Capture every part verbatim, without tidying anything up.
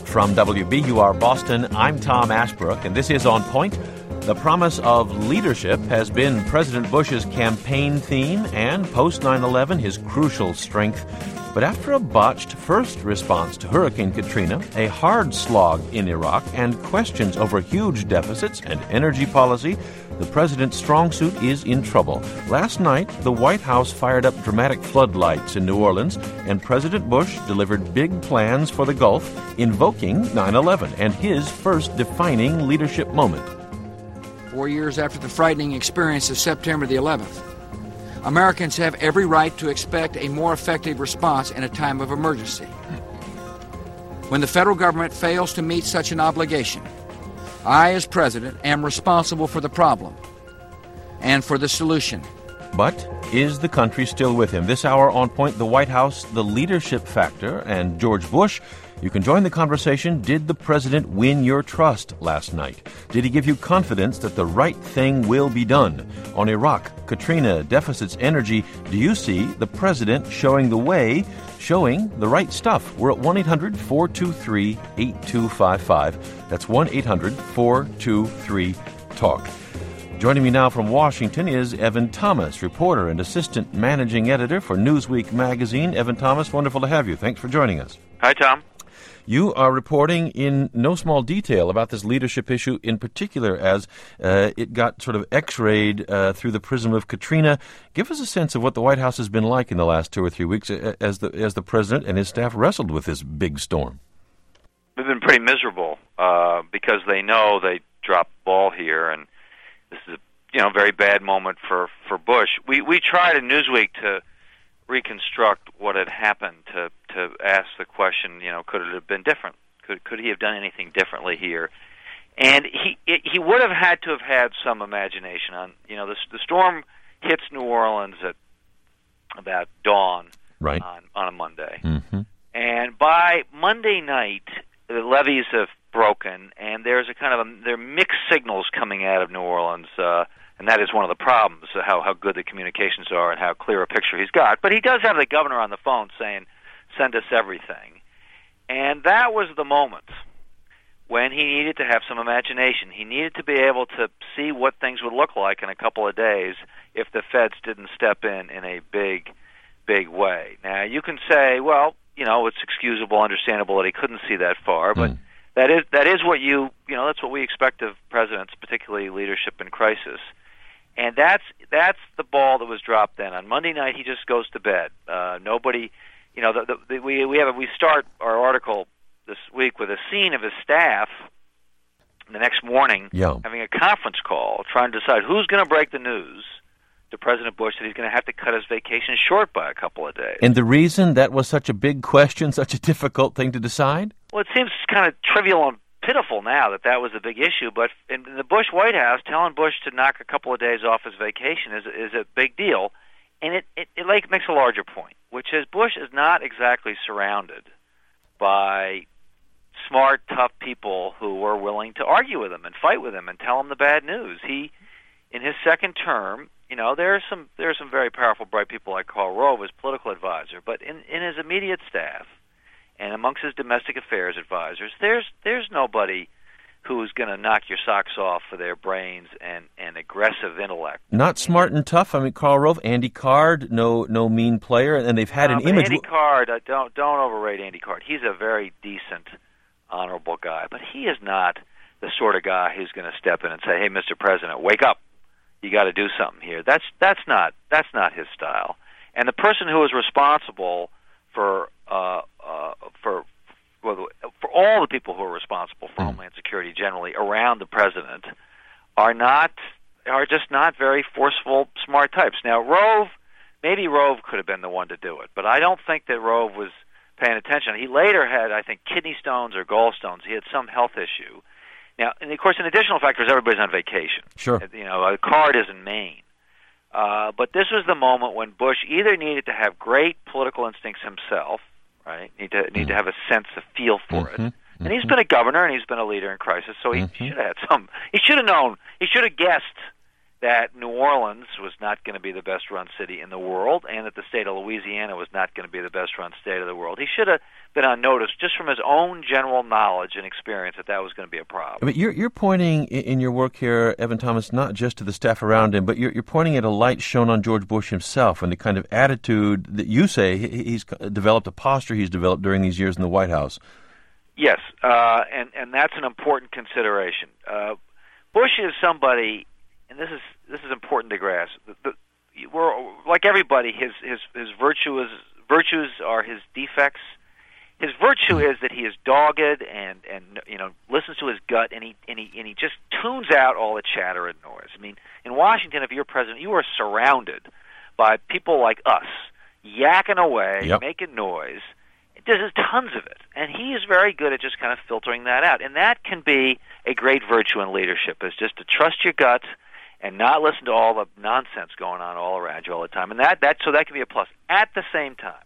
From W B U R Boston, I'm Tom Ashbrook, and this is On Point. The promise of leadership has been President Bush's campaign theme and, post nine eleven, his crucial strength. But after a botched first response to Hurricane Katrina, a hard slog in Iraq, and questions over huge deficits and energy policy, the president's strong suit is in trouble. Last night, the White House fired up dramatic floodlights in New Orleans, and President Bush delivered big plans for the Gulf, invoking nine eleven and his first defining leadership moment. Four years after the frightening experience of September the eleventh, Americans have every right to expect a more effective response in a time of emergency. When the federal government fails to meet such an obligation, I, as president, am responsible for the problem and for the solution. But is the country still with him? This hour on Point, the White House, the leadership factor, and George Bush. You can join the conversation. Did the president win your trust last night? Did he give you confidence that the right thing will be done? On Iraq, Katrina, deficits, energy, do you see the president showing the way, showing the right stuff? We're at one eight hundred four two three eight two five five. That's one eight hundred four two three talk. Joining me now from Washington is Evan Thomas, reporter and assistant managing editor for Newsweek magazine. Evan Thomas, wonderful to have you. Thanks for joining us. Hi, Tom. You are reporting in no small detail about this leadership issue, in particular as uh, it got sort of x-rayed uh, through the prism of Katrina. Give us a sense of what the White House has been like in the last two or three weeks as the as the president and his staff wrestled with this big storm. They've been pretty miserable uh, because they know they dropped the ball here, and this is a you know very bad moment for, for Bush. We we tried in Newsweek to reconstruct what had happened, to to ask the question, you know, could it have been different? Could could he have done anything differently here? And he it, he would have had to have had some imagination on, you know, the, the storm hits New Orleans at about dawn right. on, on a Monday. Mm-hmm. And by Monday night, the levees have broken, and there's a kind of a, there are mixed signals coming out of New Orleans, uh, and that is one of the problems, how how good the communications are and how clear a picture he's got. But he does have the governor on the phone saying, send us everything. And that was the moment when he needed to have some imagination. He needed to be able to see what things would look like in a couple of days if the feds didn't step in in a big, big way. Now, you can say, well, you know, it's excusable, understandable that he couldn't see that far, but mm. that is that is what you, you know, that's what we expect of presidents, particularly leadership in crisis. And that's that's the ball that was dropped then. On Monday night, he just goes to bed. Uh, nobody, you know, the, the, the, we we have a, we start our article this week with a scene of his staff the next morning yeah. having a conference call, trying to decide who's going to break the news to President Bush that he's going to have to cut his vacation short by a couple of days. And the reason that was such a big question, such a difficult thing to decide? Well, it seems kind of trivial and pitiful now that that was a big issue, but in the Bush White House, telling Bush to knock a couple of days off his vacation is is a big deal, and it, it, it like makes a larger point, which is Bush is not exactly surrounded by smart, tough people who were willing to argue with him and fight with him and tell him the bad news. He, in his second term, you know, there are some there are some very powerful, bright people like Karl Rove as political advisor, but in, in his immediate staff and amongst his domestic affairs advisors, there's there's nobody who's going to knock your socks off for their brains and, and aggressive intellect. Not smart and tough. I mean, Karl Rove, Andy Card, no no mean player, and they've had no, an image. Andy Card, uh, don't don't overrate Andy Card. He's a very decent, honorable guy, but he is not the sort of guy who's going to step in and say, "Hey, Mister President, wake up! You got to do something here." That's that's not that's not his style. And the person who is responsible for uh, uh, for well, for all the people who are responsible for mm. Homeland Security generally around the president are not are just not very forceful, smart types. Now, Rove, maybe Rove could have been the one to do it, but I don't think that Rove was paying attention. He later had, I think, kidney stones or gallstones. He had some health issue. Now, and of course, an additional factor is everybody's on vacation. Sure. You know, a Card is in Maine. Uh, but this was the moment when Bush either needed to have great political instincts himself, right? Need to need mm. to have a sense, a feel for mm-hmm. it. And he's been a governor and he's been a leader in crisis, so he mm-hmm. should have had some. He should have known. He should have guessed that New Orleans was not going to be the best-run city in the world, and that the state of Louisiana was not going to be the best-run state of the world. He should have been on notice just from his own general knowledge and experience that that was going to be a problem. But you're, you're pointing in your work here, Evan Thomas, not just to the staff around him, but you're, you're pointing at a light shown on George Bush himself and the kind of attitude that you say he's developed, a posture he's developed during these years in the White House. Yes, uh, and, and that's an important consideration. Uh, Bush is somebody... And this is this is important to grasp. The, the, we're like everybody. His his his virtue is, virtues are his defects. His virtue is that he is dogged and, and you know listens to his gut, and he and he and he just tunes out all the chatter and noise. I mean, in Washington, if you're president, you are surrounded by people like us, yakking away, yep. making noise. There's tons of it, and he is very good at just kind of filtering that out. And that can be a great virtue in leadership: is just to trust your gut and not listen to all the nonsense going on all around you all the time. And that, that so that can be a plus. At the same time,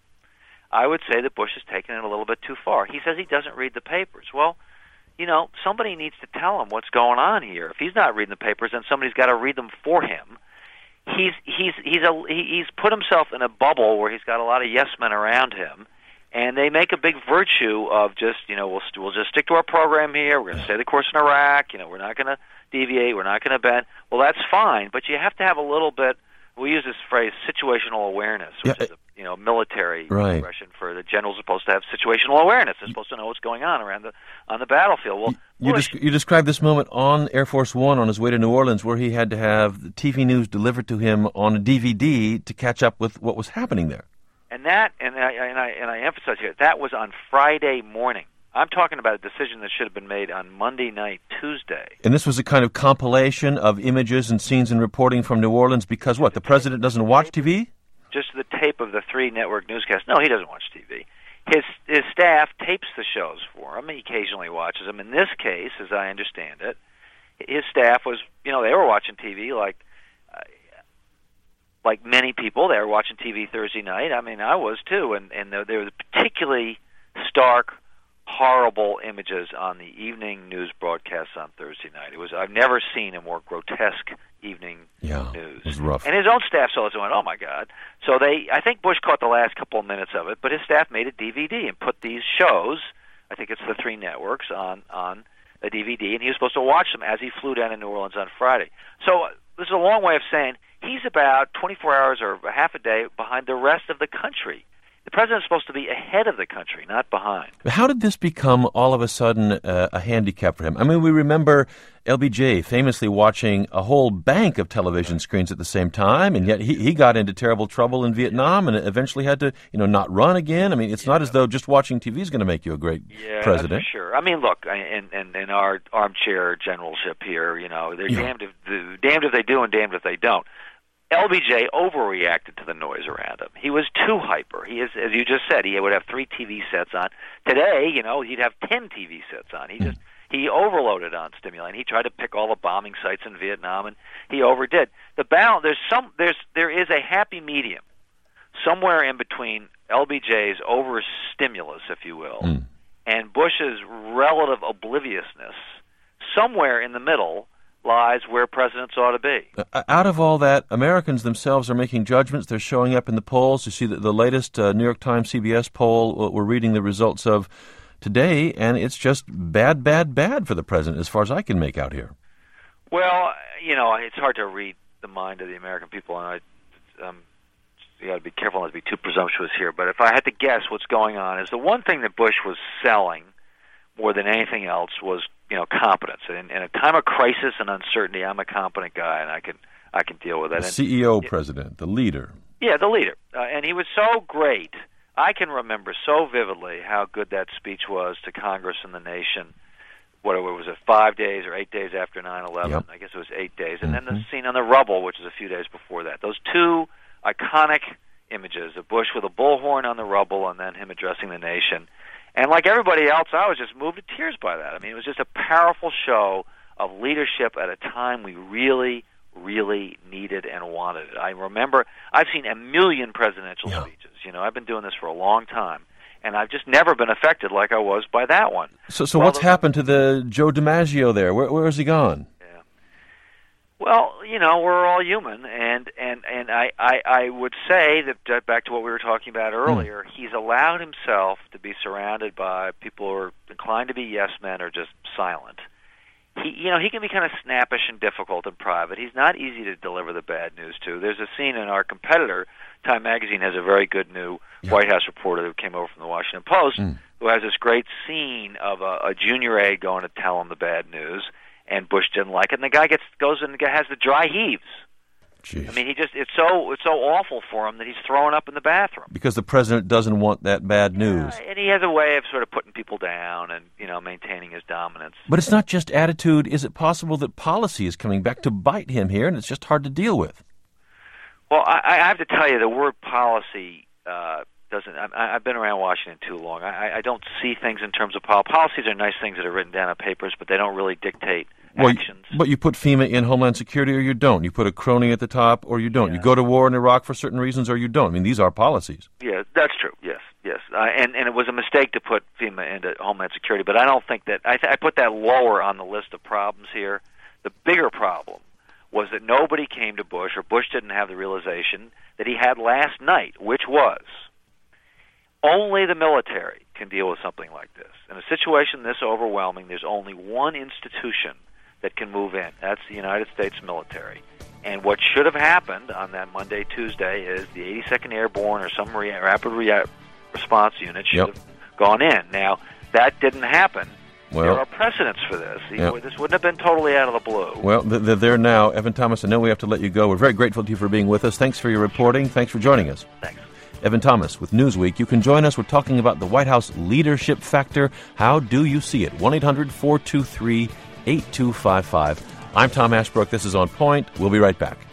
I would say that Bush has taken it a little bit too far. He says he doesn't read the papers. Well, you know, somebody needs to tell him what's going on here. If he's not reading the papers, then somebody's got to read them for him. He's he's he's a he's put himself in a bubble where he's got a lot of yes men around him, and they make a big virtue of just, you know, we'll we'll just stick to our program here. We're going to stay the course in Iraq. You know, we're not going to deviate. We're not going to bend. Well, that's fine, but you have to have a little bit. We use this phrase, situational awareness, which yeah, is a you know military right. expression for the general's supposed to have situational awareness. They're supposed to know what's going on around the on the battlefield. Well, you, you, desc- you described this moment on Air Force One on his way to New Orleans, where he had to have the T V news delivered to him on a D V D to catch up with what was happening there. And that, and I and I and I emphasize here, that was on Friday morning. I'm talking about a decision that should have been made on Monday night, Tuesday. And this was a kind of compilation of images and scenes and reporting from New Orleans because, what, the president doesn't watch T V? Just the tape of the three network newscasts. No, he doesn't watch T V. His his staff tapes the shows for him. He occasionally watches them. In this case, as I understand it, his staff was, you know, they were watching T V like uh, like many people. They were watching T V Thursday night. I mean, I was too. And, and there, there was particularly stark, horrible images on the evening news broadcasts on Thursday night. It was I've never seen a more grotesque evening yeah, news. It was rough. And his own staff saw it and went, "Oh my God!" So they, I think Bush caught the last couple of minutes of it, but his staff made a D V D and put these shows. I think it's the three networks on on a D V D, and he was supposed to watch them as he flew down to New Orleans on Friday. So uh, this is a long way of saying he's about twenty-four hours or half a day behind the rest of the country. The president's supposed to be ahead of the country, not behind. How did this become all of a sudden uh, a handicap for him? I mean, we remember L B J famously watching a whole bank of television screens at the same time, and yet he, he got into terrible trouble in Vietnam and eventually had to, you know, not run again. I mean, it's yeah. not as though just watching T V is going to make you a great yeah, president. That's for sure. I mean, look, in, in, in our armchair generalship here, you know, they're yeah. damned if damned if they do and damned if they don't. L B J overreacted to the noise around him. He was too hyper. He is, as you just said, he would have three T V sets on. Today, you know, he'd have ten T V sets on. He just he overloaded on stimuli, and he tried to pick all the bombing sites in Vietnam, and he overdid. The balance, there's some, there's there is a happy medium somewhere in between L B J's overstimulus, if you will, mm. and Bush's relative obliviousness. Somewhere in the middle lies where presidents ought to be. Uh, out of all that, Americans themselves are making judgments. They're showing up in the polls. You see the, the latest uh, New York Times C B S poll we're reading the results of today, and it's just bad, bad, bad for the president as far as I can make out here. Well, you know, it's hard to read the mind of the American people, and I, um, you got to be careful not to be too presumptuous here, but if I had to guess what's going on is the one thing that Bush was selling more than anything else was, you know, competence. In, in a time of crisis and uncertainty, I'm a competent guy, and I can I can deal with that. The and, C E O president, the leader. Yeah, the leader. Uh, and he was so great. I can remember so vividly how good that speech was to Congress and the nation. What was it, five days or eight days after nine eleven? Yep. I guess it was eight days. And mm-hmm. then the scene on the rubble, which is a few days before that. Those two iconic images of Bush with a bullhorn on the rubble and then him addressing the nation. And like everybody else, I was just moved to tears by that. I mean, it was just a powerful show of leadership at a time we really, really needed and wanted it. I remember, I've seen a million presidential yeah. speeches. You know, I've been doing this for a long time, and I've just never been affected like I was by that one. So, so well, what's happened to the Joe DiMaggio there? Where, where has he gone? Yeah. Well, you know, we're all human, and and and I I, I would say that uh, back to what we were talking about earlier, mm. he's allowed himself to be surrounded by people who are inclined to be yes men or just silent. He, you know, he can be kind of snappish and difficult in private. He's not easy to deliver the bad news to. There's a scene in our competitor, Time Magazine, has a very good new yeah. White House reporter who came over from the Washington Post, mm. who has this great scene of a, a junior aide going to tell him the bad news, and Bush didn't like it, and the guy gets goes and has the dry heaves. Jeez. I mean, he just—it's so—it's so awful for him that he's throwing up in the bathroom because the president doesn't want that bad news. Yeah, and he has a way of sort of putting people down and you know maintaining his dominance. But it's not just attitude. Is it possible that policy is coming back to bite him here, and it's just hard to deal with? Well, I, I have to tell you, the word policy uh, doesn't. I, I've been around Washington too long. I, I don't see things in terms of policy. Policies are nice things that are written down on papers, but they don't really dictate well, actions. But you put FEMA in Homeland Security or you don't. You put a crony at the top or you don't. Yeah. You go to war in Iraq for certain reasons or you don't. I mean, these are policies. Yeah, that's true. Yes, yes. Uh, and, and it was a mistake to put FEMA into Homeland Security, but I don't think that... I, th- I put that lower on the list of problems here. The bigger problem was that nobody came to Bush, or Bush didn't have the realization that he had last night, which was only the military can deal with something like this. In a situation this overwhelming, there's only one institution that can move in. That's the United States military. And what should have happened on that Monday, Tuesday, is the eighty-second Airborne or some rea- rapid rea- response unit should yep. have gone in. Now, that didn't happen. Well, there are precedents for this. Yep. This wouldn't have been totally out of the blue. Well, they're there now. Evan Thomas, I know we have to let you go. We're very grateful to you for being with us. Thanks for your reporting. Thanks for joining us. Thanks. Evan Thomas with Newsweek. You can join us. We're talking about the White House leadership factor. How do you see it? one eight hundred four two three eight two five five. I'm Tom Ashbrook. This is On Point. We'll be right back.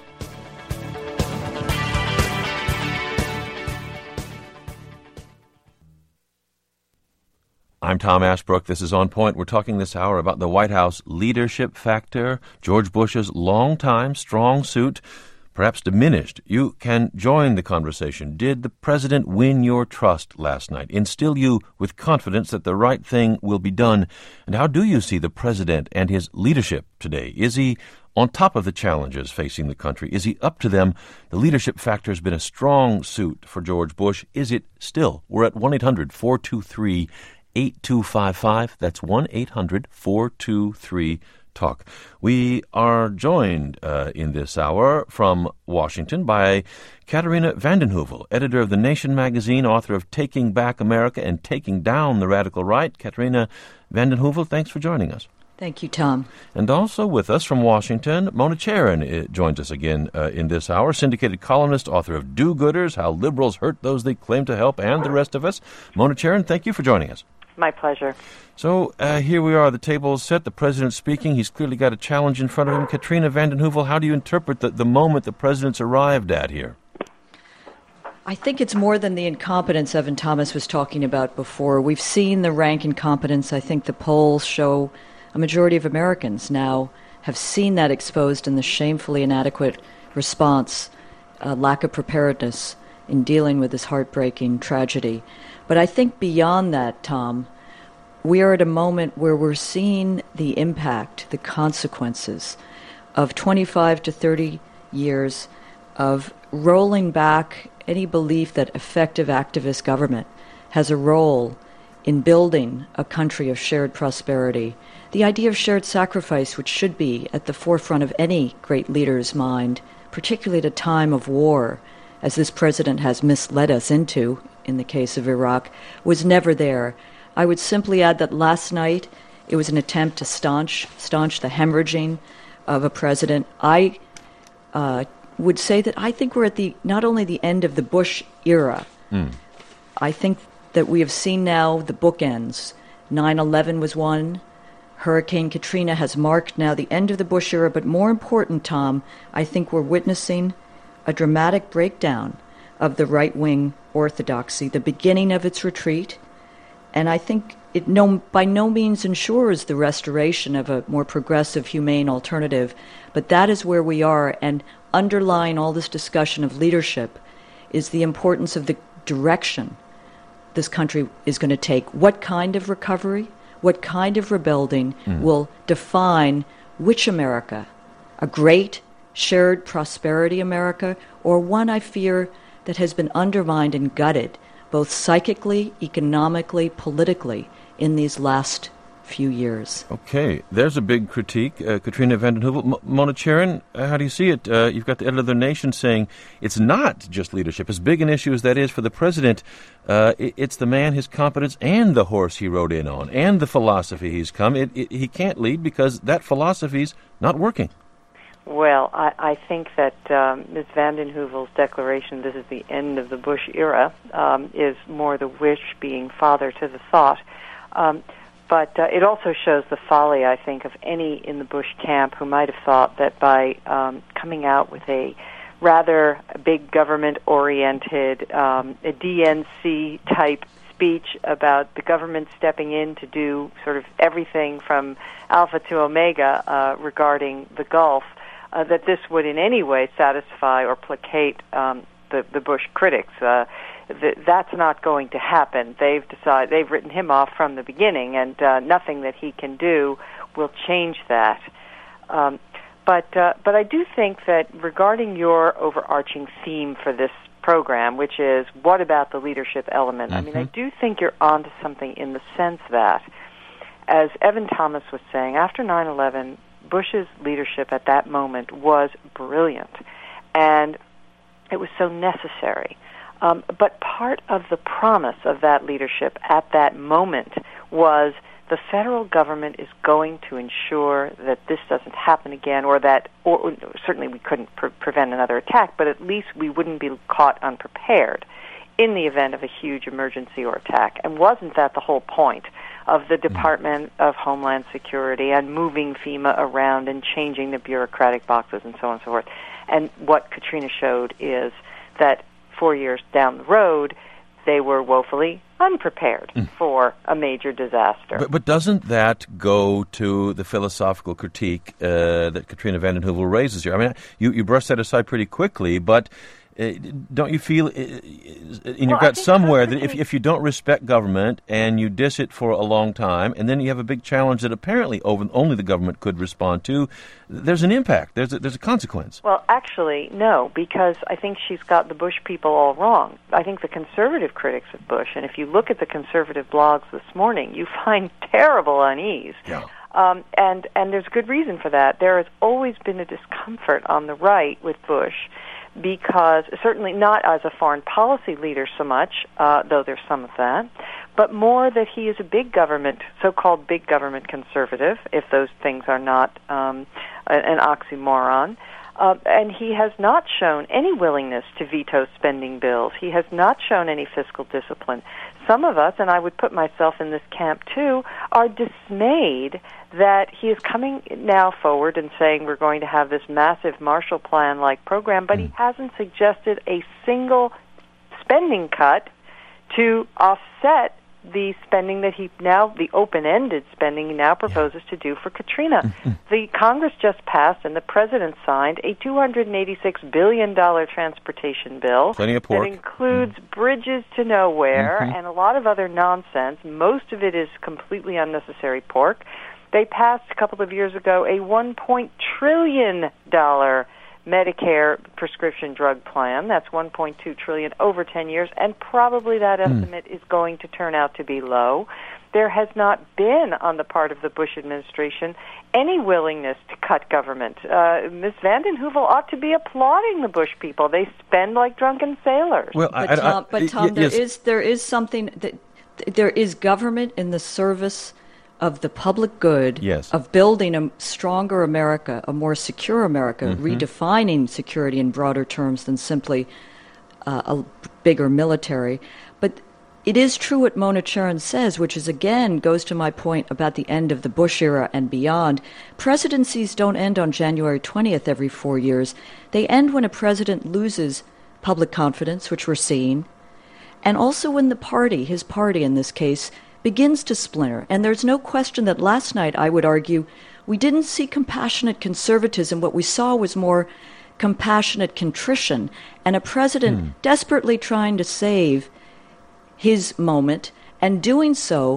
I'm Tom Ashbrook. This is On Point. We're talking this hour about the White House leadership factor, George Bush's longtime strong suit, perhaps diminished. You can join the conversation. Did the president win your trust last night? Instill you with confidence that the right thing will be done? And how do you see the president and his leadership today? Is he on top of the challenges facing the country? Is he up to them? The leadership factor has been a strong suit for George Bush. Is it still? We're at one eight hundred four two three eight two five five. That's one eight hundred four two three Talk. We are joined uh, in this hour from Washington by Katerina vanden Heuvel, editor of The Nation magazine, author of Taking Back America and Taking Down the Radical Right. Katerina vanden Heuvel, thanks for joining us. Thank you, Tom. And also with us from Washington, Mona Charen uh, joins us again uh, in this hour, syndicated columnist, author of Do-Gooders, How Liberals Hurt Those They Claim to Help, and the rest of us. Mona Charen, thank you for joining us. My pleasure. So uh, here we are. The table is set. The president's speaking. He's clearly got a challenge in front of him. Katerina vanden Heuvel, how do you interpret the, the moment the president's arrived at here? I think it's more than the incompetence Evan Thomas was talking about before. We've seen the rank incompetence. I think the polls show a majority of Americans now have seen that exposed in the shamefully inadequate response, uh, lack of preparedness in dealing with this heartbreaking tragedy. But I think beyond that, Tom, we are at a moment where we're seeing the impact, the consequences of twenty-five to thirty years of rolling back any belief that effective activist government has a role in building a country of shared prosperity. The idea of shared sacrifice, which should be at the forefront of any great leader's mind, particularly at a time of war, as this president has misled us into, in the case of Iraq, was never there. I would simply add that last night it was an attempt to staunch, staunch the hemorrhaging of a president. I uh, would say that I think we're at the not only the end of the Bush era. Mm. I think that we have seen now the bookends. nine eleven was one. Hurricane Katrina has marked now the end of the Bush era. But more important, Tom, I think we're witnessing a dramatic breakdown of the right-wing orthodoxy, the beginning of its retreat, and I think it no, by no means ensures the restoration of a more progressive, humane alternative, but that is where we are, and underlying all this discussion of leadership is the importance of the direction this country is going to take. What kind of recovery, what kind of rebuilding mm. will define which America a great shared prosperity America, or one, I fear, that has been undermined and gutted, both psychically, economically, politically, in these last few years? Okay, there's a big critique. Uh, Katrina vanden Heuvel. M- Mona Charen, uh, how do you see it? Uh, you've got the editor of The Nation saying it's not just leadership. As big an issue as that is for the president, uh, it, it's the man, his competence, and the horse he rode in on, and the philosophy he's come. It, it, he can't lead because that philosophy's not working. Well, I, I think that um, Miz Vanden Heuvel's declaration, this is the end of the Bush era, um, is more the wish being father to the thought. Um, but uh, it also shows the folly, I think, of any in the Bush camp who might have thought that by um, coming out with a rather big government-oriented, um, a D N C-type speech about the government stepping in to do sort of everything from alpha to omega uh, regarding the Gulf, Uh, that this would in any way satisfy or placate um, the, the Bush critics. Uh, th- that's not going to happen. They've decided, they've written him off from the beginning, and uh, nothing that he can do will change that. Um, but uh, but I do think that regarding your overarching theme for this program, which is what about the leadership element? Mm-hmm. I mean, I do think you're onto something in the sense that, as Evan Thomas was saying, after nine eleven, Bush's leadership at that moment was brilliant, and it was so necessary. Um, but part of the promise of that leadership at that moment was the federal government is going to ensure that this doesn't happen again, or that, or, or certainly we couldn't pre- prevent another attack, but at least we wouldn't be caught unprepared in the event of a huge emergency or attack. And wasn't that the whole point of the Department of Homeland Security and moving FEMA around and changing the bureaucratic boxes and so on and so forth? And what Katrina showed is that four years down the road, they were woefully unprepared mm. for a major disaster. But, but doesn't that go to the philosophical critique uh, that Katrina vanden Heuvel raises here? I mean, you, you brush that aside pretty quickly, but Uh, don't you feel uh, in your well, gut somewhere that if, if you don't respect government and you diss it for a long time, and then you have a big challenge that apparently over, only the government could respond to, there's an impact, there's a, there's a consequence? Well, actually, no, because I think she's got the Bush people all wrong. I think the conservative critics of Bush, and if you look at the conservative blogs this morning, you find terrible unease. Yeah. Um, and, and there's good reason for that. There has always been a discomfort on the right with Bush, because certainly not as a foreign policy leader so much, uh, though there's some of that, but more that he is a big government, so-called big government conservative, if those things are not um, an oxymoron. Uh, and he has not shown any willingness to veto spending bills. He has not shown any fiscal discipline. Some of us, and I would put myself in this camp too, are dismayed that he is coming now forward and saying we're going to have this massive Marshall Plan-like program, but he hasn't suggested a single spending cut to offset the spending that he now, the open-ended spending he now proposes yeah. to do for Katrina. Mm-hmm. The Congress just passed and the President signed a two hundred eighty-six billion dollars transportation bill Plenty of pork. that includes mm. bridges to nowhere mm-hmm. and a lot of other nonsense. Most of it is completely unnecessary pork. They passed a couple of years ago a one point two trillion dollars Medicare prescription drug plan. That's one point two trillion dollars over ten years, and probably that estimate mm. is going to turn out to be low. There has not been, on the part of the Bush administration, any willingness to cut government. Uh, Miz Vanden Heuvel ought to be applauding the Bush people. They spend like drunken sailors. Well, but I, Tom, I, but I, Tom y- there yes. is there is something that there is government in the service of the public good, yes. of building a stronger America, a more secure America, mm-hmm. redefining security in broader terms than simply uh, a bigger military. But it is true what Mona Charen says, which is, again, goes to my point about the end of the Bush era and beyond. Presidencies don't end on January twentieth every four years. They end when a president loses public confidence, which we're seeing, and also when the party, his party in this case, begins to splinter. And there's no question that last night, I would argue, we didn't see compassionate conservatism. What we saw was more compassionate contrition and a president mm. desperately trying to save his moment, and doing so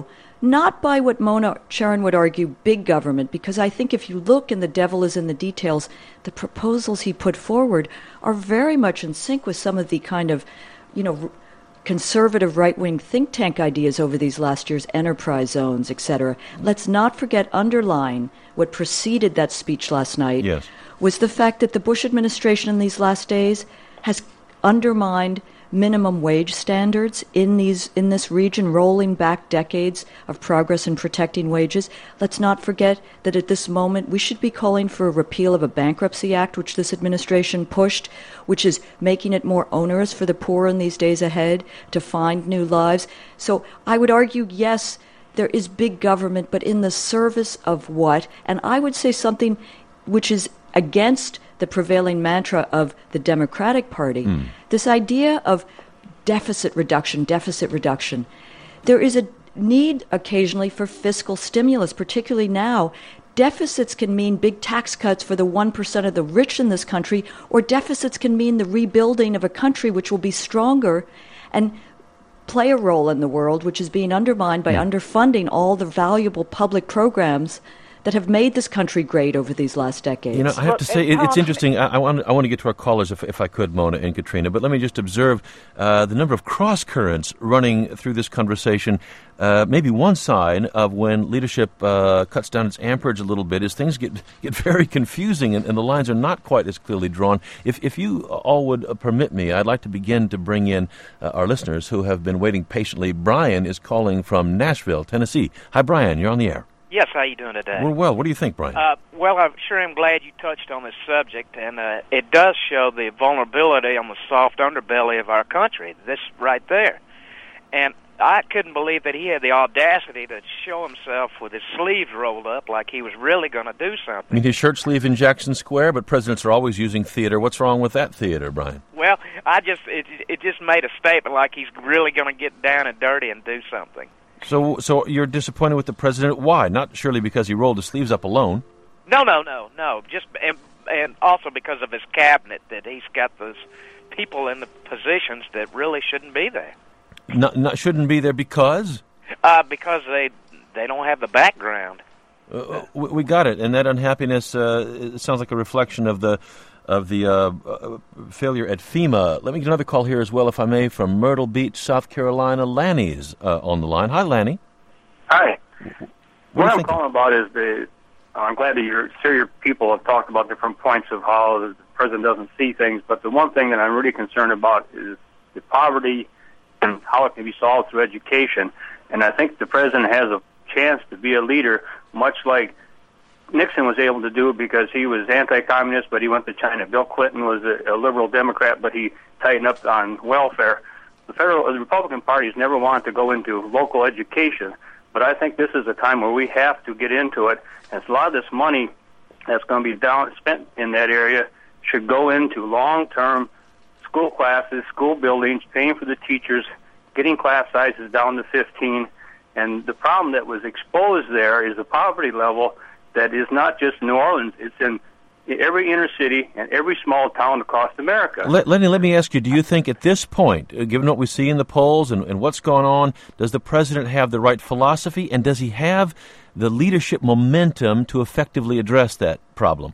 not by what Mona Charen would argue, big government, because I think if you look and the devil is in the details, the proposals he put forward are very much in sync with some of the kind of, you know, conservative right-wing think tank ideas over these last years, enterprise zones, et cetera. Let's not forget, underline what preceded that speech last night, yes. was the fact that the Bush administration in these last days has undermined minimum wage standards in these in this region, rolling back decades of progress in protecting wages. Let's not forget that at this moment we should be calling for a repeal of a bankruptcy act, which this administration pushed, which is making it more onerous for the poor in these days ahead to find new lives. So I would argue, yes, there is big government, but in the service of what? And I would say something which is against the prevailing mantra of the Democratic Party, mm. this idea of deficit reduction, deficit reduction. There is a need occasionally for fiscal stimulus, particularly now. Deficits can mean big tax cuts for the one percent of the rich in this country, or deficits can mean the rebuilding of a country which will be stronger and play a role in the world, which is being undermined by yeah. underfunding all the valuable public programs that have made this country great over these last decades. You know, I have to say, it, it's interesting. I, I, want, I want to get to our callers, if, if I could, Mona and Katrina, but let me just observe uh, the number of cross-currents running through this conversation. Uh, maybe one sign of when leadership uh, cuts down its amperage a little bit is things get get very confusing and, and the lines are not quite as clearly drawn. If if you all would uh, permit me, I'd like to begin to bring in uh, our listeners who have been waiting patiently. Brian is calling from Nashville, Tennessee. Hi, Brian. You're on the air. Yes, how you doing today? We're well. What do you think, Brian? Uh, well, I'm sure I'm glad you touched on this subject, and uh, it does show the vulnerability on the soft underbelly of our country, this right there. And I couldn't believe that he had the audacity to show himself with his sleeves rolled up like he was really going to do something. I mean, his shirt sleeve in Jackson Square, but presidents are always using theater. What's wrong with that theater, Brian? Well, I just it, it just made a statement like he's really going to get down and dirty and do something. So so you're disappointed with the president. Why? Not surely because he rolled his sleeves up alone. No, no, no, no. Just and, and also because of his cabinet, that he's got those people in the positions that really shouldn't be there. Not, not shouldn't be there because? Uh, because they they don't have the background. Uh, we, we got it, and that unhappiness uh, it sounds like a reflection of the of the uh, uh, failure at FEMA. Let me get another call here as well, if I may, from Myrtle Beach, South Carolina. Lanny's uh, on the line. Hi, Lanny. Hi. What, what I'm calling about is the. Uh, I'm glad that your senior people have talked about different points of how the president doesn't see things, but the one thing that I'm really concerned about is the poverty and how it can be solved through education. And I think the president has a chance to be a leader, much like Nixon was able to do it because he was anti-communist, but he went to China. Bill Clinton was a, a liberal Democrat, but he tightened up on welfare. The federal, the Republican Party has never wanted to go into local education, but I think this is a time where we have to get into it. And a lot of this money that's going to be down spent in that area should go into long-term school classes, school buildings, paying for the teachers, getting class sizes down to fifteen. And the problem that was exposed there is the poverty level that is not just New Orleans. It's in every inner city and every small town across America. Let, Lenny, let me ask you, do you think at this point, uh, given what we see in the polls and, and what's going on, does the president have the right philosophy, and does he have the leadership momentum to effectively address that problem?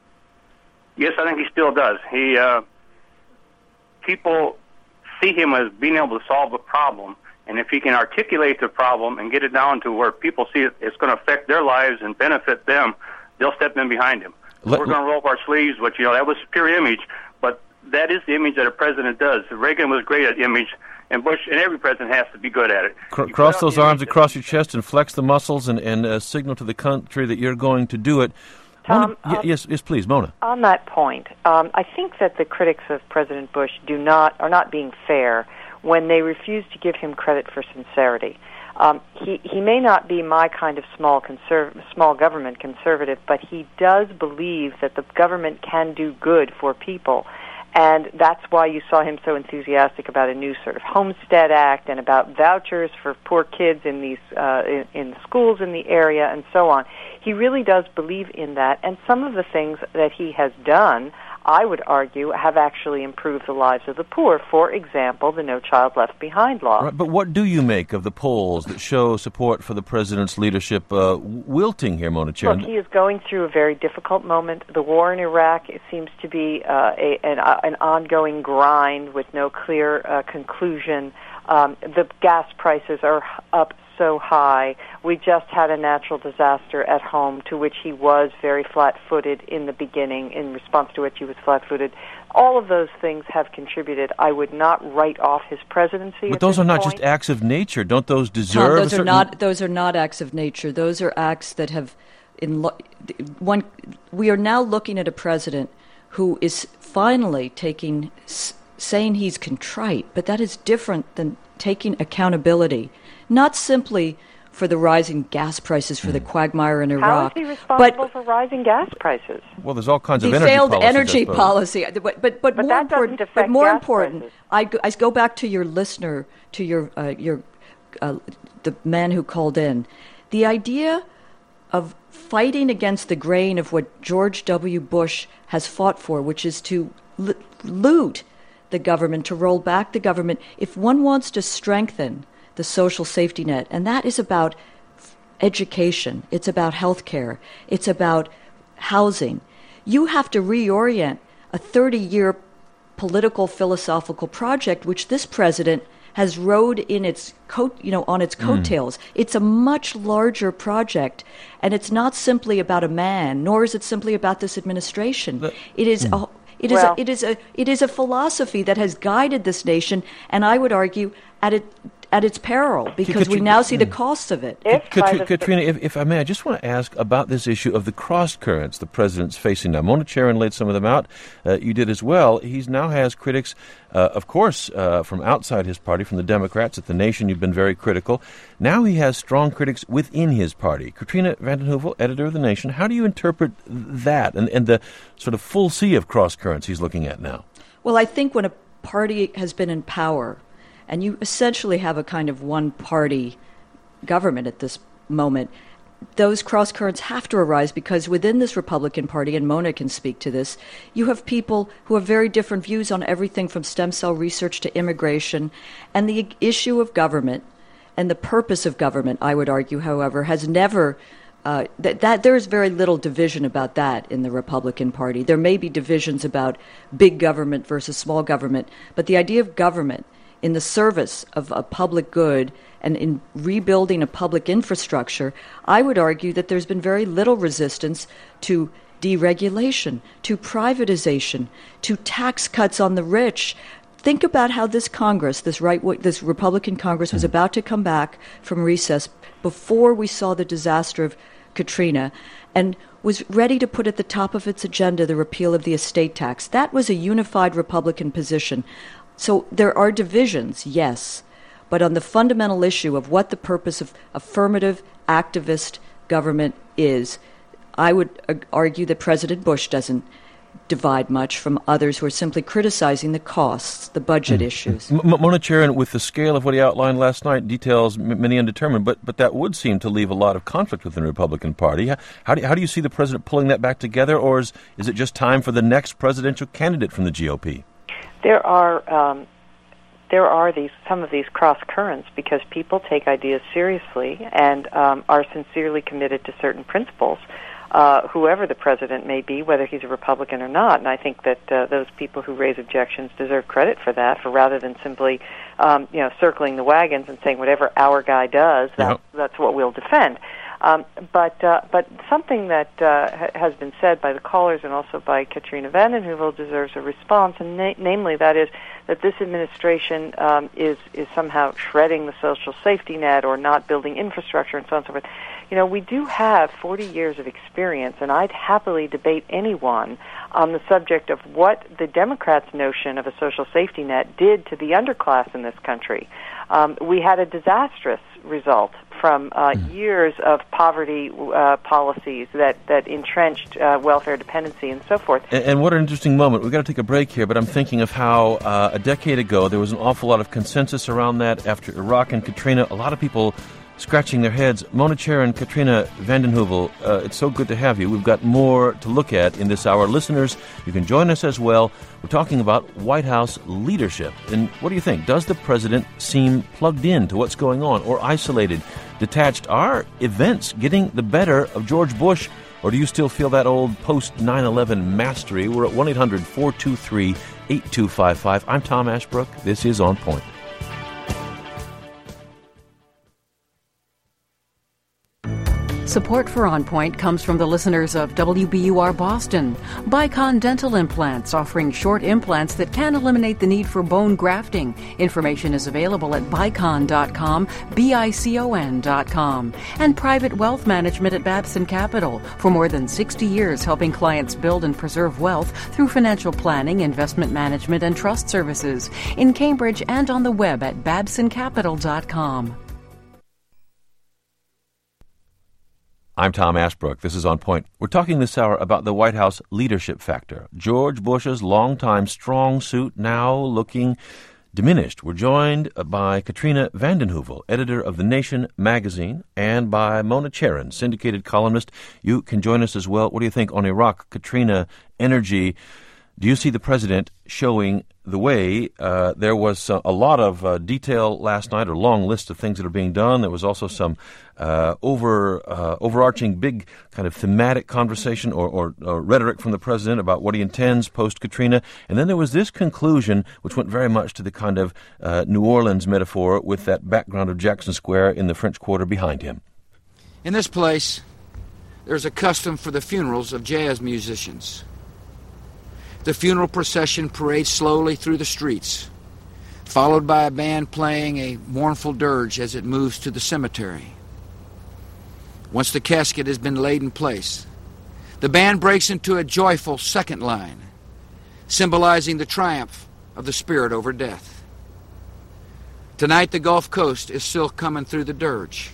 Yes, I think he still does. He uh, people see him as being able to solve a problem. And if he can articulate the problem and get it down to where people see it, it's going to affect their lives and benefit them, they'll step in behind him. Let, We're going to roll up our sleeves, which, you know, that was pure image, but that is the image that a president does. Reagan was great at image, and Bush, and every president has to be good at it. Cr- cross those arms across your chest and flex the muscles and, and uh, signal to the country that you're going to do it. Tom, Mona, um, yes, yes, please, Mona. On that point, um, I think that the critics of President Bush do not are not being fair when they refuse to give him credit for sincerity. Um, he he may not be my kind of small conserv- small government conservative, but he does believe that the government can do good for people, and that's why you saw him so enthusiastic about a new sort of Homestead Act and about vouchers for poor kids in these uh, in, in schools in the area and so on. He really does believe in that, and some of the things that he has done, I would argue, have actually improved the lives of the poor. For example, the No Child Left Behind law. Right, but what do you make of the polls that show support for the president's leadership uh, wilting here, Mona Charen? Look, he is going through a very difficult moment. The war in Iraq, it seems to be uh, a, an, uh, an ongoing grind with no clear uh, conclusion. Um, the gas prices are up so high. We just had a natural disaster at home to which he was very flat-footed in the beginning, in response to which he was flat-footed. All of those things have contributed. I would not write off his presidency. But those are not point. just acts of nature. Don't those deserve Tom, those a are certain... not those are not acts of nature. Those are acts that have in lo- one we are now looking at a president who is finally taking saying he's contrite, but that is different than taking accountability, not simply for the rising gas prices for mm. the quagmire in Iraq. How is he responsible but, for rising gas prices? Well, there's all kinds the of energy failed policies, energy policy. But but but, but more that important. Doesn't affect but more gas important, prices. I go, I go back to your listener, to your uh, your uh, the man who called in. The idea of fighting against the grain of what George W. Bush has fought for, which is to l- loot the government, to roll back the government. If one wants to strengthen the social safety net, and that is about education, it's about health care, it's about housing, you have to reorient a thirty-year political philosophical project, which this president has rode in its coat, you know, on its coattails. Mm. It's a much larger project, and it's not simply about a man, nor is it simply about this administration. But, it is mm. a It is, well, a, it is a it is a philosophy that has guided this nation, and I would argue at it at its peril, because Katrina, we now see the costs of it. If Katrina, Katrina if, if I may, I just want to ask about this issue of the cross currents the president's facing now. Mona Charen laid some of them out. Uh, you did as well. He now has critics, uh, of course, uh, from outside his party, from the Democrats. At The Nation, you've been very critical. Now he has strong critics within his party. Katrina vanden Heuvel, editor of The Nation, how do you interpret that and, and the sort of full sea of cross currents he's looking at now? Well, I think when a party has been in power, and you essentially have a kind of one-party government at this moment, those cross-currents have to arise, because within this Republican Party, and Mona can speak to this, you have people who have very different views on everything from stem cell research to immigration. And the issue of government and the purpose of government, I would argue, however, has never... Uh, that, that there is very little division about that in the Republican Party. There may be divisions about big government versus small government, but the idea of government in the service of a public good and in rebuilding a public infrastructure, I would argue that there's been very little resistance to deregulation, to privatization, to tax cuts on the rich. Think about how this Congress, this right, this Republican Congress, was about to come back from recess before we saw the disaster of Katrina, and was ready to put at the top of its agenda the repeal of the estate tax. That was a unified Republican position. So there are divisions, yes, but on the fundamental issue of what the purpose of affirmative, activist government is, I would argue that President Bush doesn't divide much from others who are simply criticizing the costs, the budget mm. issues. M- Mona Charen, with the scale of what he outlined last night, details m- many undetermined, but but that would seem to leave a lot of conflict within the Republican Party. How, how, do, how do you see the president pulling that back together, or is, is it just time for the next presidential candidate from the G O P? There are um, there are these some of these cross currents because people take ideas seriously and um, are sincerely committed to certain principles, uh, whoever the president may be, whether he's a Republican or not. And I think that uh, those people who raise objections deserve credit for that, for rather than simply um, you know circling the wagons and saying whatever our guy does, that, yep. that's what we'll defend. Um, but uh, but something that uh, ha- has been said by the callers and also by Katrina vanden Heuvel deserves a response, and na- namely that is that this administration um, is is somehow shredding the social safety net or not building infrastructure and so on and so forth. You know, we do have forty years of experience, and I'd happily debate anyone on the subject of what the Democrats' notion of a social safety net did to the underclass in this country. Um, we had a disastrous result from uh, years of poverty uh, policies that, that entrenched uh, welfare dependency and so forth. And, and what an interesting moment. We've got to take a break here, but I'm thinking of how uh, a decade ago there was an awful lot of consensus around that after Iraq and Katrina. A lot of people scratching their heads. Mona Charen and Katrina vanden Heuvel, uh, it's so good to have you. We've got more to look at in this hour. Listeners, you can join us as well. We're talking about White House leadership. And what do you think? Does the president seem plugged in to what's going on, or isolated, detached? Are events getting the better of George Bush, or do you still feel that old post nine eleven mastery? We're at one eight hundred four two three eight two five five. I'm Tom Ashbrook. This is On Point. Support for On Point comes from the listeners of W B U R Boston. Bicon Dental Implants, offering short implants that can eliminate the need for bone grafting. Information is available at bicon dot com, B I C O N dot com. And Private Wealth Management at Babson Capital. For more than sixty years, helping clients build and preserve wealth through financial planning, investment management, and trust services. In Cambridge and on the web at babson capital dot com. I'm Tom Ashbrook. This is On Point. We're talking this hour about the White House leadership factor. George Bush's longtime strong suit now looking diminished. We're joined by Katrina vanden Heuvel, editor of The Nation magazine, and by Mona Charen, syndicated columnist. You can join us as well. What do you think on Iraq? Katrina, energy. Do you see the president showing the way? Uh, there was uh, a lot of uh, detail last night, or long list of things that are being done. There was also some uh, over uh, overarching big kind of thematic conversation or, or, or rhetoric from the president about what he intends post-Katrina. And then there was this conclusion, which went very much to the kind of uh, New Orleans metaphor with that background of Jackson Square in the French Quarter behind him. In this place, there's a custom for the funerals of jazz musicians. The funeral procession parades slowly through the streets, followed by a band playing a mournful dirge as it moves to the cemetery. Once the casket has been laid in place, the band breaks into a joyful second line, symbolizing the triumph of the spirit over death. Tonight the Gulf Coast is still coming through the dirge,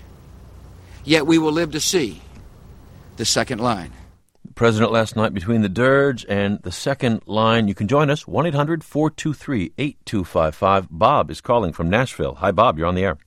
yet we will live to see the second line. President last night between the dirge and the second line. You can join us, one eight hundred four two three eight two five five. Bob is calling from Nashville. Hi, Bob. You're on the air.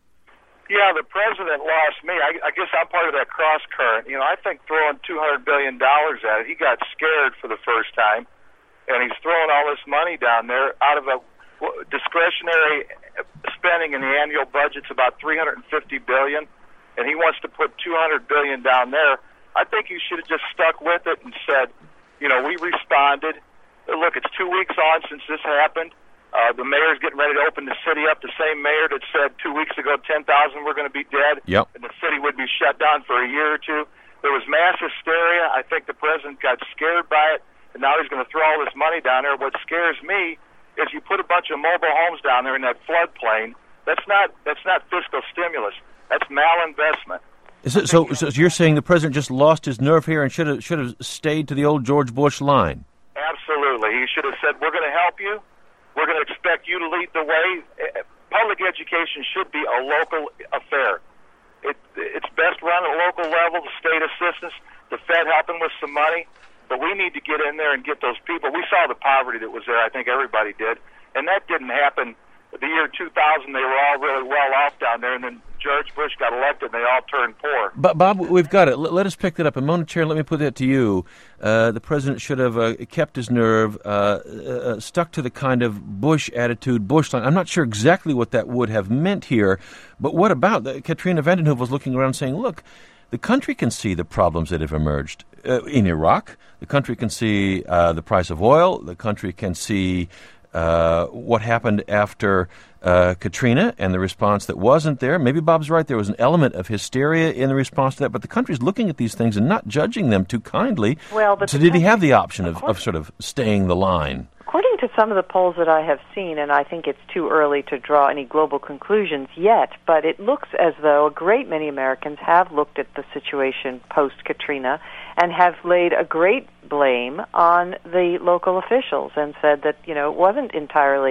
Yeah, the president lost me. I, I guess I'm part of that cross current. You know, I think throwing two hundred billion dollars at it, he got scared for the first time, and he's throwing all this money down there out of a discretionary spending in the annual budget's about three hundred fifty billion dollars, and he wants to put two hundred billion dollars down there. I think you should have just stuck with it and said, you know, we responded. Look, it's two weeks on since this happened. Uh, the mayor's getting ready to open the city up. The same mayor that said two weeks ago ten thousand were going to be dead, yep, and the city would be shut down for a year or two. There was mass hysteria. I think the president got scared by it, and now he's going to throw all this money down there. What scares me is you put a bunch of mobile homes down there in that floodplain. That's not that's not fiscal stimulus. That's malinvestment. Is it, so, so you're saying the president just lost his nerve here and should have should have stayed to the old George Bush line? Absolutely. He should have said, we're going to help you. We're going to expect you to lead the way. Public education should be a local affair. It, it's best run at a local level, the state assistance, the Fed helping with some money. But we need to get in there and get those people. We saw the poverty that was there. I think everybody did. And that didn't happen. The year two thousand, they were all really well off down there, and then George Bush got elected, and they all turned poor. But Bob, we've got it. Let, let us pick that up. And Mona Charen, let me put that to you. Uh, the president should have uh, kept his nerve, uh, uh, stuck to the kind of Bush attitude, Bush line. I'm not sure exactly what that would have meant here, but what about the, Katrina vanden Heuvel was looking around saying, look, the country can see the problems that have emerged uh, in Iraq. The country can see uh, the price of oil. The country can see Uh, what happened after uh, Katrina and the response that wasn't there. Maybe Bob's right. There was an element of hysteria in the response to that, but the country's looking at these things and not judging them too kindly. Well, but so did he have the option of, of sort of staying the line? According to some of the polls that I have seen, and I think it's too early to draw any global conclusions yet, but it looks as though a great many Americans have looked at the situation post-Katrina and have laid a great blame on the local officials and said that, you know, it wasn't entirely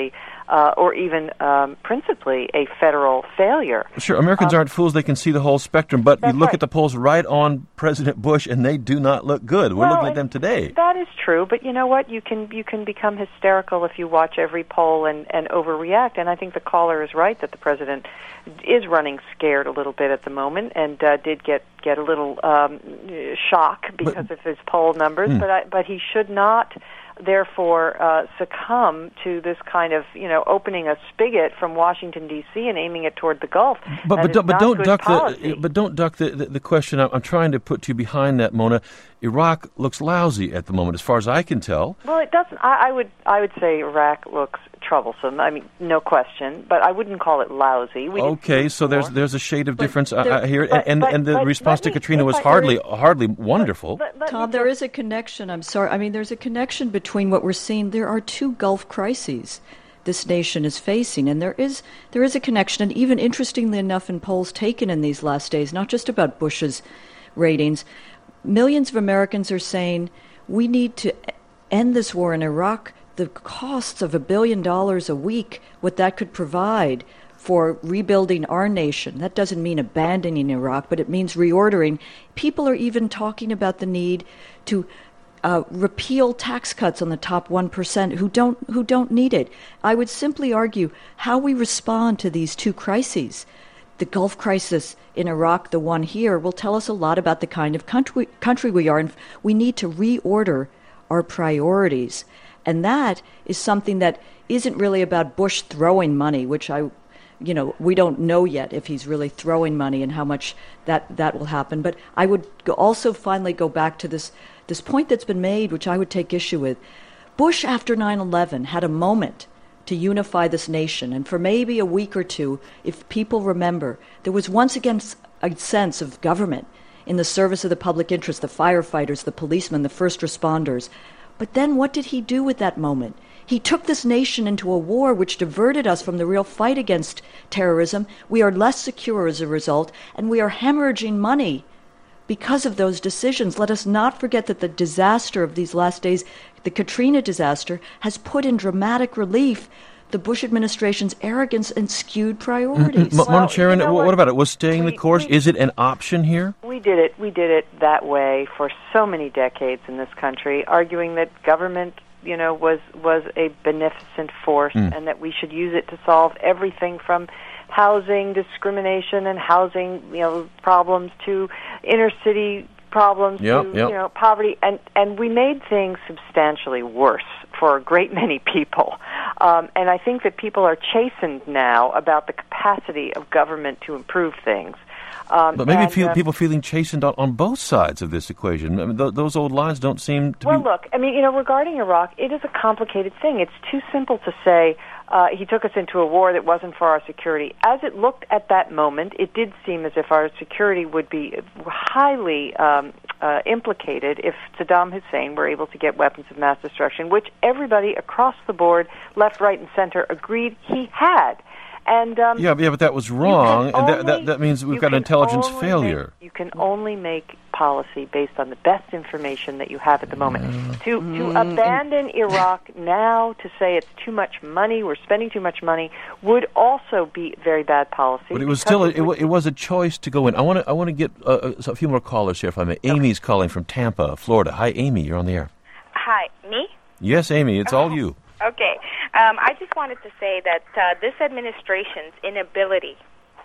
uh, or even um, principally a federal failure. Sure, Americans um, aren't fools. They can see the whole spectrum. But you look right. at the polls right on President Bush, and they do not look good. We're well, looking at them today. That is true, but you know what? You can you can become hysterical if you watch every poll and, and overreact. And I think the caller is right that the president is running scared a little bit at the moment, and uh, did get, get a little um, shock because but, of his poll numbers. Hmm. But I, but he should not, therefore, uh, succumb to this kind of, you know, opening a spigot from Washington D C and aiming it toward the Gulf. But that but, don't, but don't duck policy. the but don't duck the, the, the question. I'm, I'm trying to put you behind that, Mona. Iraq looks lousy at the moment, as far as I can tell. Well, it doesn't. I, I would I would say Iraq looks troublesome. I mean, no question, but I wouldn't call it lousy. We okay, so there's there's a shade of but difference there, uh, here, but, and but, and the but, response to me, Katrina was I, hardly there is, hardly wonderful. Let, let Tom, there is a connection. I'm sorry. I mean, there's a connection between what we're seeing. There are two Gulf crises this nation is facing, and there is there is a connection. And even interestingly enough, in polls taken in these last days, not just about Bush's ratings, millions of Americans are saying we need to end this war in Iraq. The costs of a billion dollars a week, what that could provide for rebuilding our nation. That doesn't mean abandoning Iraq, but it means reordering. People are even talking about the need to uh, repeal tax cuts on the top one percent who don't who don't need it. I would simply argue how we respond to these two crises, the Gulf crisis in Iraq, the one here, will tell us a lot about the kind of country, country we are, and we need to reorder our priorities. And that is something that isn't really about Bush throwing money, which I, you know, we don't know yet if he's really throwing money and how much that, that will happen. But I would go also finally go back to this, this point that's been made, which I would take issue with. Bush, after nine eleven, had a moment to unify this nation. And for maybe a week or two, if people remember, there was once again a sense of government in the service of the public interest, the firefighters, the policemen, the first responders. But then what did he do with that moment? He took this nation into a war which diverted us from the real fight against terrorism. We are less secure as a result, and we are hemorrhaging money because of those decisions. Let us not forget that the disaster of these last days, the Katrina disaster, has put in dramatic relief the Bush administration's arrogance and skewed priorities. Mm-hmm. Well, Sharon, you know what? what about it? Was staying we, the course, we, is it an option here? We did it. We did it that way for so many decades in this country, arguing that government, you know, was was a beneficent force mm. and that we should use it to solve everything from housing discrimination and housing, you know, problems to inner city problems yep, to yep. you know poverty, and and we made things substantially worse for a great many people. Um, and I think that people are chastened now about the capacity of government to improve things. Um, but maybe and, feel, uh, people feeling chastened on, on both sides of this equation. I mean, th- those old lines don't seem to well, be... Well, look, I mean, you know, regarding Iraq, it is a complicated thing. It's too simple to say uh, he took us into a war that wasn't for our security. As it looked at that moment, it did seem as if our security would be highly um, uh, implicated if Saddam Hussein were able to get weapons of mass destruction, which everybody across the board, left, right, and center, agreed he had. And um, yeah, yeah, but that was wrong, and only, that, that that means we've got an intelligence failure. Make, you can only make policy based on the best information that you have at the moment. Yeah. To mm, to abandon Iraq now, to say it's too much money, we're spending too much money, would also be very bad policy. But it was still a, it, it was a choice to go in. I want to I want to get uh, a few more callers here, if I may. Okay. Amy's calling from Tampa, Florida. Hi, Amy. You're on the air. Hi, me? Yes, Amy. It's oh. all you. Okay. Um, I just wanted to say that uh, this administration's inability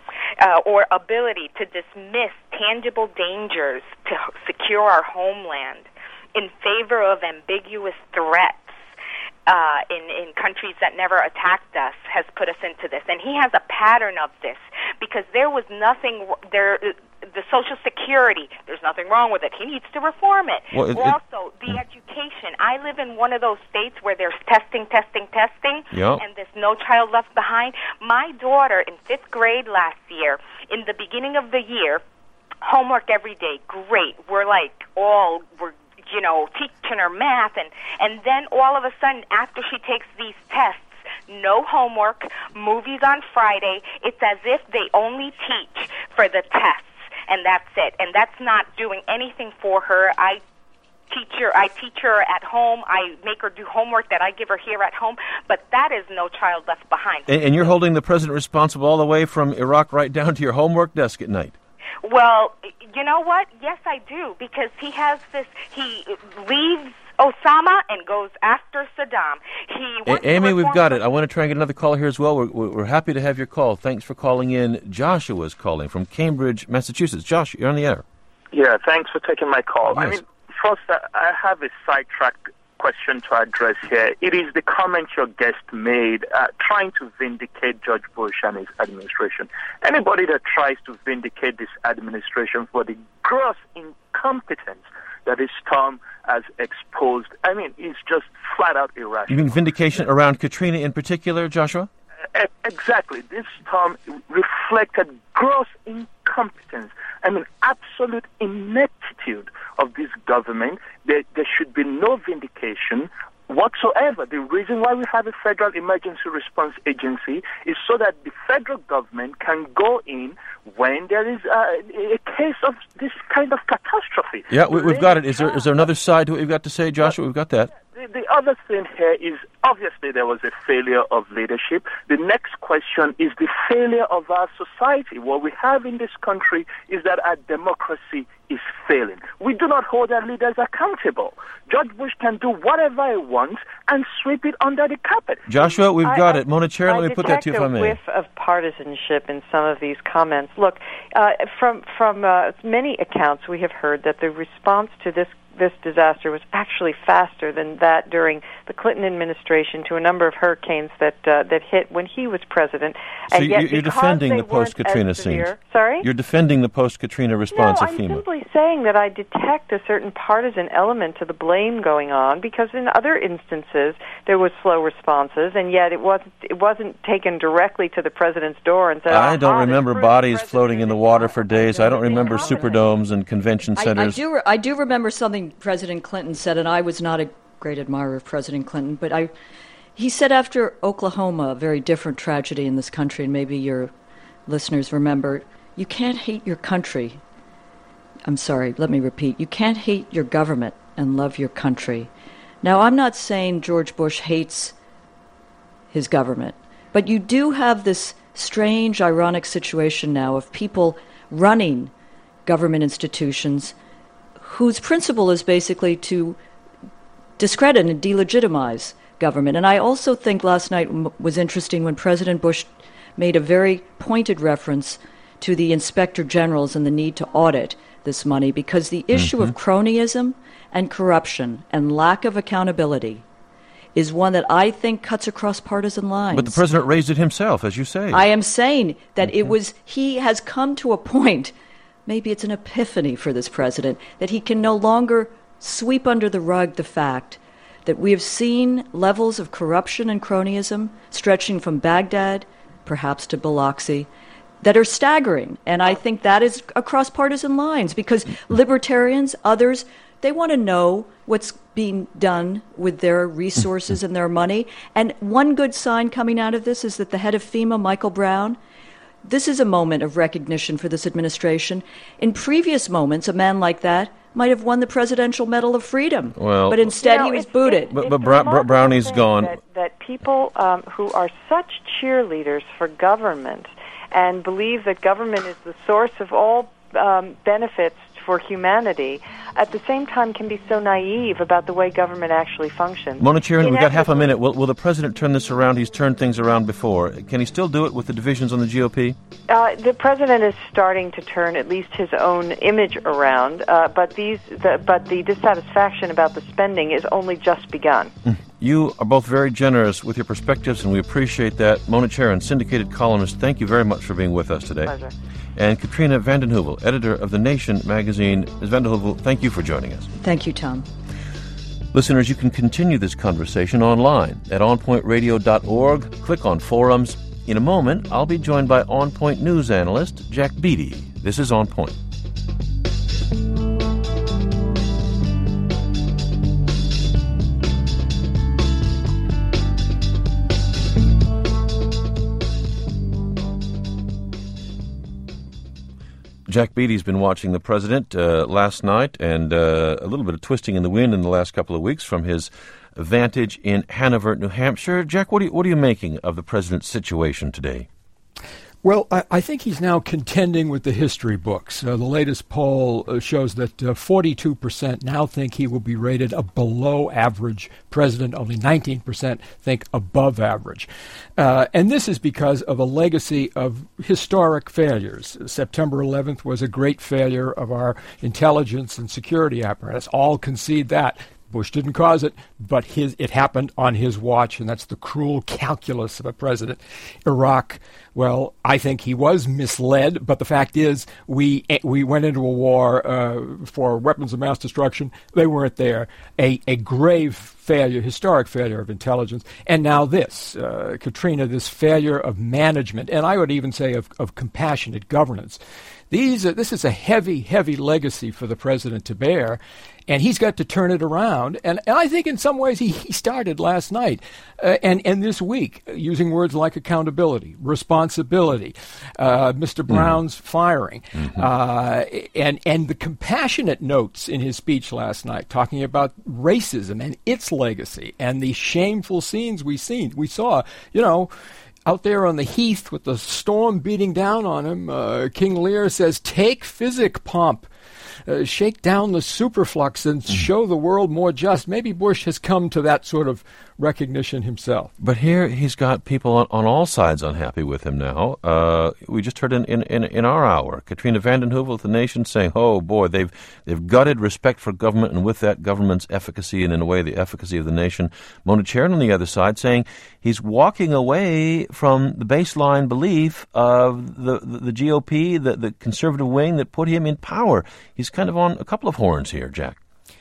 uh, or ability to dismiss tangible dangers to secure our homeland in favor of ambiguous threats uh, in, in countries that never attacked us has put us into this. And he has a pattern of this because there was nothing there. The Social Security, there's nothing wrong with it. He needs to reform it. Well, it also, it, the education. I live in one of those states where there's testing, testing, testing, yep. and there's no child left behind. My daughter in fifth grade last year, in the beginning of the year, homework every day, great. We're like all, we're, you know, teaching her math, and, and then all of a sudden, after she takes these tests, no homework, movies on Friday. It's as if they only teach for the tests. And that's it. And that's not doing anything for her. I teach her, I teach her at home. I make her do homework that I give her here at home. But that is No Child Left Behind. And, and you're holding the president responsible all the way from Iraq right down to your homework desk at night. Well, you know what? Yes, I do, because he has this, he leaves Osama and goes after Saddam. He A- Amy, we've got it. I want to try and get another caller here as well. We're, we're happy to have your call. Thanks for calling in. Joshua's calling from Cambridge, Massachusetts. Josh, you're on the air. Yeah, thanks for taking my call. Yes. I mean, first, uh, I have a sidetracked question to address here. It is the comment your guest made, uh, trying to vindicate George Bush and his administration. Anybody that tries to vindicate this administration for the gross incompetence that his term has exposed, I mean, it's just flat out irrational. You mean vindication around Katrina in particular, Joshua? Uh, exactly. This term reflected gross incompetence. I mean, absolute ineptitude of this government. There, there should be no vindication whatsoever. The reason why we have a federal emergency response agency is so that the federal government can go in when there is a, a case of this kind of catastrophe. Yeah, we, we've got it. Is there is there another side to what you've got to say, Joshua? We've got that. The, the other thing here is, obviously, there was a failure of leadership. The next question is the failure of our society. What we have in this country is that our democracy is failing. We do not hold our leaders accountable. George Bush can do whatever he wants and sweep it under the carpet. Joshua, we've got I, it. Mona Charen, let me put that to you if I may. I detect a whiff of partisanship in some of these comments. Look, uh, from from uh, many accounts, we have heard that the response to this this disaster was actually faster than that during the Clinton administration to a number of hurricanes that uh, that hit when he was president. So and yet, you're defending the post-Katrina scenes. Sorry? You're defending the post-Katrina response no, of I'm FEMA. simply saying that I detect a certain partisan element to the blame going on, because in other instances there was slow responses, and yet it wasn't it wasn't taken directly to the president's door and said, I don't oh, remember bodies floating in the water for days. I don't remember superdomes and convention I, centers. I do. Re- I do remember something President Clinton said, and I was not a great admirer of President Clinton, but I. He said after Oklahoma, a very different tragedy in this country, and maybe your listeners remember, you can't hate your country. I'm sorry, let me repeat. You can't hate your government and love your country. Now, I'm not saying George Bush hates his government, but you do have this strange, ironic situation now of people running government institutions whose principle is basically to discredit and delegitimize government. And I also think last night was interesting when President Bush made a very pointed reference to the inspector generals and the need to audit this money, because the issue mm-hmm. of cronyism and corruption and lack of accountability is one that I think cuts across partisan lines. But the president raised it himself, as you say. I am saying that okay. it was, he has come to a point, maybe it's an epiphany for this president, that he can no longer sweep under the rug the fact that we have seen levels of corruption and cronyism stretching from Baghdad, perhaps to Biloxi, that are staggering. And I think that is across partisan lines, because libertarians, others, they want to know what's being done with their resources and their money. And one good sign coming out of this is that the head of FEMA, Michael Brown, this is a moment of recognition for this administration. In previous moments, a man like that might have won the Presidential Medal of Freedom, well, but instead you know, he was it's, booted. It's, but it's but Bra- Bra- Brownie's gone. That, that people um, who are such cheerleaders for government and believe that government is the source of all um, benefits for humanity, at the same time can be so naive about the way government actually functions. Mona Charen, we've got half a minute. Will, will the president turn this around? He's turned things around before. Can he still do it with the divisions on the G O P? Uh, the president is starting to turn at least his own image around, uh, but these, the, but the dissatisfaction about the spending is only just begun. You are both very generous with your perspectives, and we appreciate that. Mona Charen, syndicated columnist, thank you very much for being with us today. Pleasure. And Katrina vanden Heuvel, editor of The Nation magazine. Miz vanden Heuvel, thank you for joining us. Thank you, Tom. Listeners, you can continue this conversation online at on point radio dot org. Click on forums. In a moment, I'll be joined by On Point news analyst Jack Beatty. This is On Point. Jack Beatty's been watching the president uh, last night, and uh, a little bit of twisting in the wind in the last couple of weeks from his vantage in Hanover, New Hampshire. Jack, what are you, what are you making of the president's situation today? Well, I, I think he's now contending with the history books. Uh, the latest poll uh, shows that uh, forty-two percent now think he will be rated a below average president. Only nineteen percent think above average. Uh, and this is because of a legacy of historic failures. September eleventh was a great failure of our intelligence and security apparatus. All concede that. Bush didn't cause it, but his it happened on his watch, and that's the cruel calculus of a president. Iraq, well, I think he was misled, but the fact is we we went into a war uh, for weapons of mass destruction. They weren't there. A, a grave failure, historic failure of intelligence. And now this, uh, Katrina, this failure of management, and I would even say of, of compassionate governance. These are, this is a heavy, heavy legacy for the president to bear, and he's got to turn it around. And, and I think in some ways he, he started last night uh, and, and this week using words like accountability, responsibility, uh, Mister Brown's mm. firing, mm-hmm. uh, and, and the compassionate notes in his speech last night talking about racism and its legacy and the shameful scenes we seen. We saw, you know, out there on the heath with the storm beating down on him, uh, King Lear says, take physic pomp, uh, shake down the superflux and mm. show the world more just. Maybe Bush has come to that sort of recognition himself. But here he's got people on, on all sides unhappy with him now. Uh, we just heard in, in, in, in our hour, Katrina vanden Heuvel at The Nation saying, oh boy, they've they've gutted respect for government, and with that government's efficacy and in a way the efficacy of the nation. Mona Charen on the other side saying he's walking away from the baseline belief of the, the, the G O P, the, the conservative wing that put him in power. He's kind of on a couple of horns here, Jack.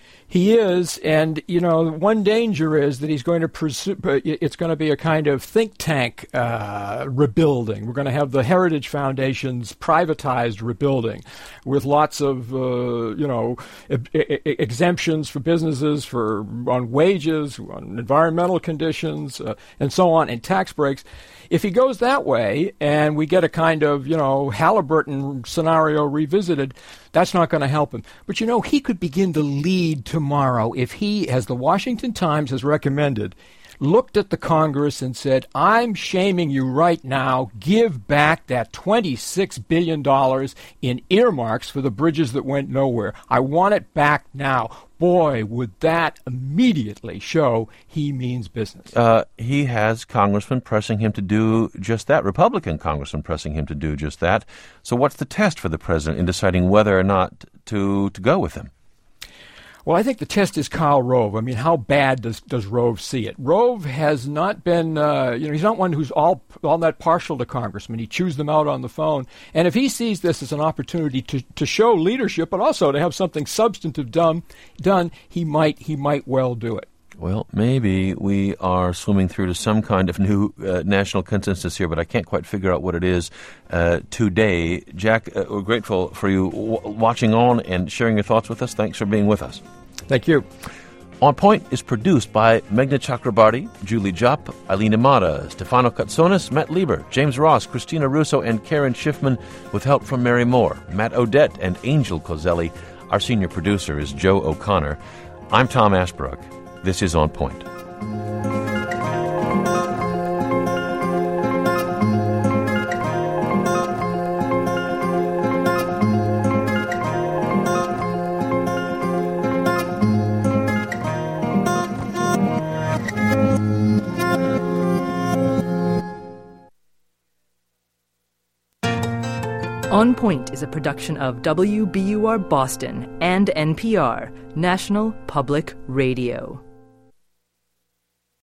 He is, and, you know, one danger is that he's going to pursue, it's going to be a kind of think tank uh, rebuilding. We're going to have the Heritage Foundation's privatized rebuilding with lots of, uh, you know, e- e- exemptions for businesses for on wages, on environmental conditions, uh, and so on, and tax breaks. If he goes that way and we get a kind of, you know, Halliburton scenario revisited, that's not going to help him. But, you know, he could begin to lead tomorrow if he, as the Washington Times has recommended, looked at the Congress and said, I'm shaming you right now. Give back that twenty-six billion dollars in earmarks for the bridges that went nowhere. I want it back now. Boy, would that immediately show he means business. Uh, he has congressmen pressing him to do just that, Republican congressmen pressing him to do just that. So what's the test for the president in deciding whether or not to, to go with him? Well, I think the test is Karl Rove. I mean, how bad does, does Rove see it? Rove has not been, uh, you know, he's not one who's all all that partial to congressmen. He chews them out on the phone. And if he sees this as an opportunity to, to show leadership, but also to have something substantive done, done, he might he might well do it. Well, maybe we are swimming through to some kind of new uh, national consensus here, but I can't quite figure out what it is uh, today. Jack, uh, we're grateful for you w- watching on and sharing your thoughts with us. Thanks for being with us. Thank you. On Point is produced by Meghna Chakrabarty, Julie Jupp, Eileen Imada, Stefano Katsonis, Matt Lieber, James Ross, Christina Russo, and Karen Schiffman, with help from Mary Moore, Matt Odette, and Angel Coselli. Our senior producer is Joe O'Connor. I'm Tom Ashbrook. This is On Point. On Point is a production of W B U R Boston and N P R, National Public Radio.